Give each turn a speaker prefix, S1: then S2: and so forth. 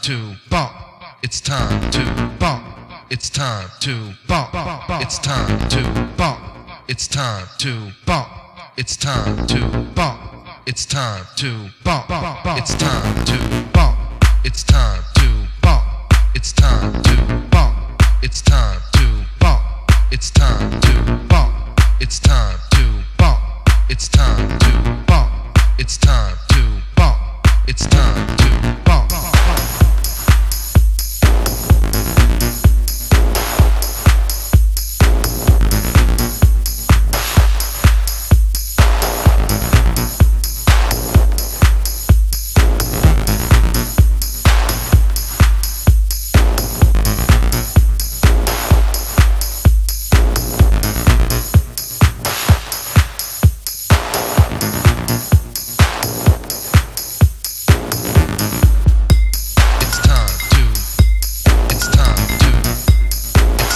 S1: to bump. It's time to bump. It's time to bump. It's time to bump. It's time to bump. It's time to bump. It's time to bump. It's time to bump. It's time to bump. It's time to bump. It's time to bump. It's time to bump. It's time to bump. It's time to bump. It's time to bump. It's time to bump.